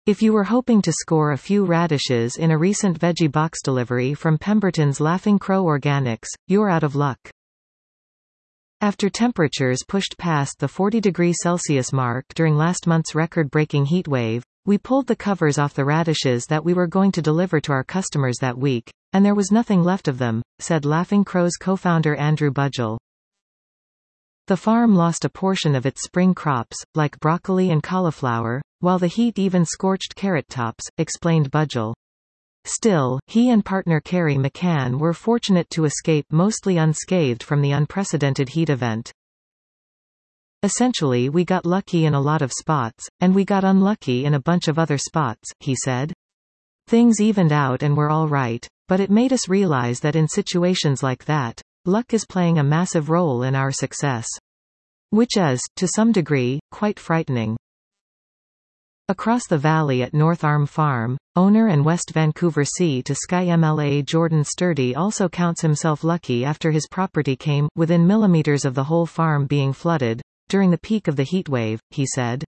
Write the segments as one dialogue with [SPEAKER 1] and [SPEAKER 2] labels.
[SPEAKER 1] If you were hoping to score a few radishes in a recent veggie box delivery from Pemberton's Laughing Crow Organics, you're out of luck. After temperatures pushed past the 40°C mark during last month's record-breaking heatwave, we pulled the covers off the radishes that we were going to deliver to our customers that week, and there was nothing left of them, said Laughing Crow's co-founder Andrew Budgell. The farm lost a portion of its spring crops, like broccoli and cauliflower, while the heat even scorched carrot tops, explained Budgell. Still, he and partner Kerry McCann were fortunate to escape mostly unscathed from the unprecedented heat event. Essentially, we got lucky in a lot of spots, and we got unlucky in a bunch of other spots, he said. Things evened out and we're all right, but it made us realize that in situations like that, luck is playing a massive role in our success. Which is, to some degree, quite frightening. Across the valley at North Arm Farm, owner and West Vancouver Sea to Sky MLA Jordan Sturdy also counts himself lucky after his property came within millimeters of the whole farm being flooded during the peak of the heatwave, he said.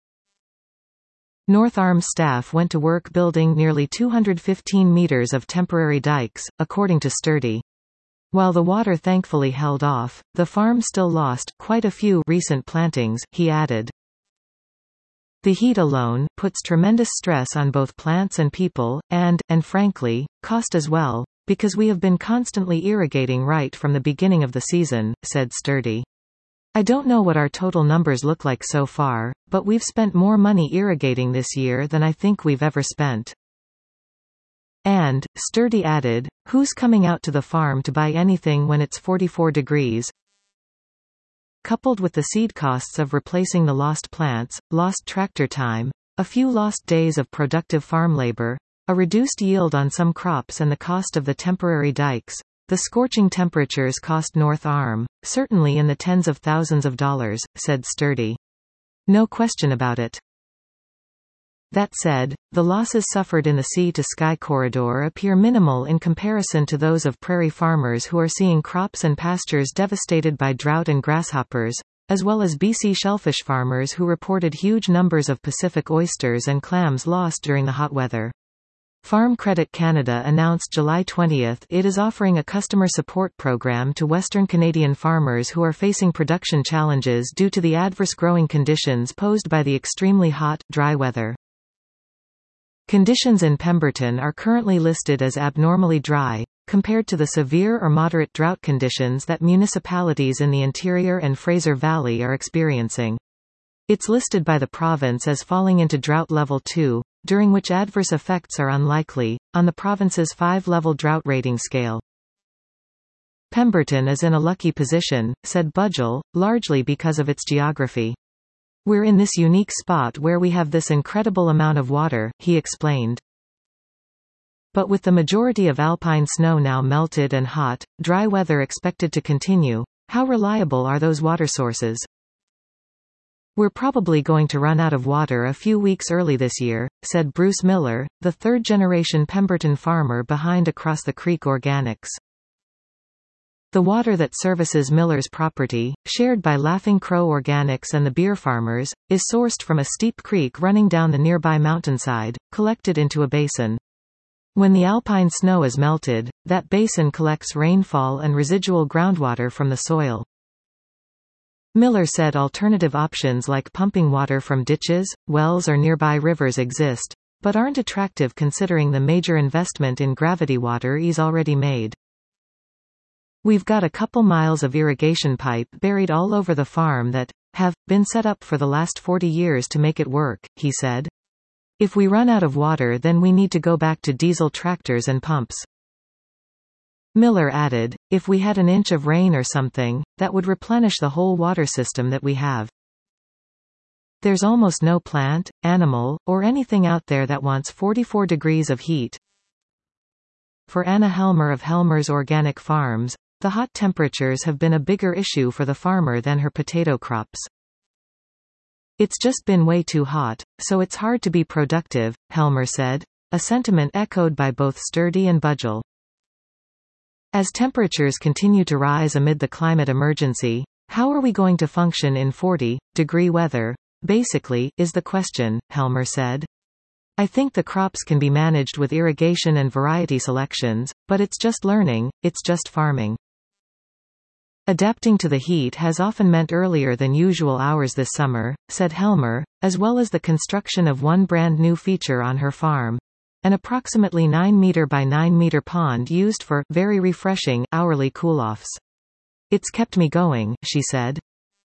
[SPEAKER 1] North Arm staff went to work building nearly 215 meters of temporary dikes, according to Sturdy. While the water thankfully held off, the farm still lost quite a few recent plantings, he added. The heat alone puts tremendous stress on both plants and people, and frankly, cost as well, because we have been constantly irrigating right from the beginning of the season, said Sturdy. I don't know what our total numbers look like so far, but we've spent more money irrigating this year than I think we've ever spent. And, Sturdy added, who's coming out to the farm to buy anything when it's 44 degrees? Coupled with the seed costs of replacing the lost plants, lost tractor time, a few lost days of productive farm labor, a reduced yield on some crops and the cost of the temporary dikes, the scorching temperatures cost North Arm, certainly in the tens of thousands of dollars, said Sturdy. No question about it. That said, the losses suffered in the Sea to Sky corridor appear minimal in comparison to those of prairie farmers who are seeing crops and pastures devastated by drought and grasshoppers, as well as BC shellfish farmers who reported huge numbers of Pacific oysters and clams lost during the hot weather. Farm Credit Canada announced July 20 it is offering a customer support program to Western Canadian farmers who are facing production challenges due to the adverse growing conditions posed by the extremely hot, dry weather. Conditions in Pemberton are currently listed as abnormally dry, compared to the severe or moderate drought conditions that municipalities in the interior and Fraser Valley are experiencing. It's listed by the province as falling into drought level 2, during which adverse effects are unlikely, on the province's 5-level drought rating scale. Pemberton is in a lucky position, said Budgell, largely because of its geography. We're in this unique spot where we have this incredible amount of water, he explained. But with the majority of alpine snow now melted and hot, dry weather expected to continue, how reliable are those water sources? We're probably going to run out of water a few weeks early this year, said Bruce Miller, the third-generation Pemberton farmer behind Across the Creek Organics. The water that services Miller's property, shared by Laughing Crow Organics and the beer farmers, is sourced from a steep creek running down the nearby mountainside, collected into a basin. When the alpine snow is melted, that basin collects rainfall and residual groundwater from the soil. Miller said alternative options like pumping water from ditches, wells or nearby rivers exist, but aren't attractive considering the major investment in gravity water is already made. We've got a couple miles of irrigation pipe buried all over the farm that have been set up for the last 40 years to make it work, he said. If we run out of water, then we need to go back to diesel tractors and pumps. Miller added, if we had an inch of rain or something, that would replenish the whole water system that we have. There's almost no plant, animal, or anything out there that wants 44 degrees of heat. For Anna Helmer of Helmer's Organic Farms, the hot temperatures have been a bigger issue for the farmer than her potato crops. It's just been way too hot, so it's hard to be productive, Helmer said, a sentiment echoed by both Sturdy and Budgell. As temperatures continue to rise amid the climate emergency, how are we going to function in 40-degree weather, basically, is the question, Helmer said. I think the crops can be managed with irrigation and variety selections, but it's just learning, it's just farming. Adapting to the heat has often meant earlier than usual hours this summer, said Helmer, as well as the construction of one brand new feature on her farm. An approximately 9-meter by 9-meter pond used for very refreshing hourly cool-offs. It's kept me going, she said.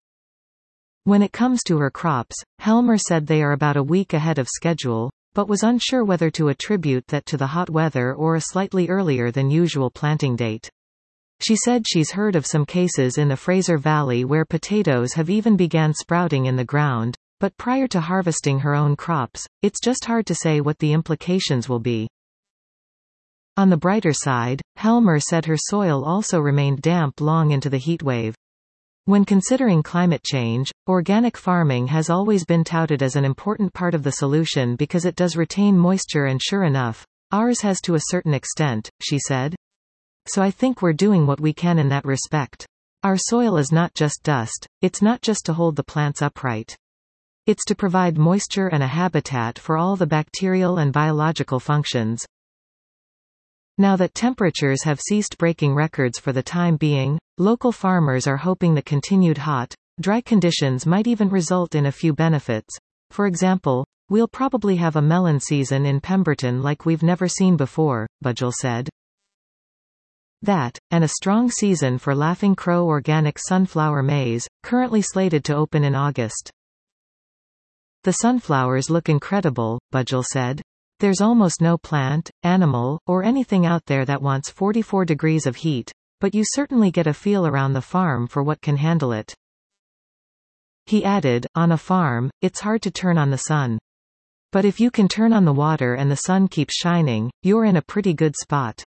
[SPEAKER 1] When it comes to her crops, Helmer said they are about a week ahead of schedule, but was unsure whether to attribute that to the hot weather or a slightly earlier than usual planting date. She said she's heard of some cases in the Fraser Valley where potatoes have even began sprouting in the ground, but prior to harvesting her own crops, it's just hard to say what the implications will be. On the brighter side, Helmer said her soil also remained damp long into the heat wave. When considering climate change, organic farming has always been touted as an important part of the solution because it does retain moisture, and sure enough, ours has to a certain extent, she said. So I think we're doing what we can in that respect. Our soil is not just dust, it's not just to hold the plants upright. It's to provide moisture and a habitat for all the bacterial and biological functions. Now that temperatures have ceased breaking records for the time being, local farmers are hoping the continued hot, dry conditions might even result in a few benefits. For example, we'll probably have a melon season in Pemberton like we've never seen before, Budgell said. That, and a strong season for Laughing Crow organic sunflower maize, currently slated to open in August. The sunflowers look incredible, Budgell said. There's almost no plant, animal, or anything out there that wants 44 degrees of heat, but you certainly get a feel around the farm for what can handle it. He added, on a farm, it's hard to turn on the sun. But if you can turn on the water and the sun keeps shining, you're in a pretty good spot.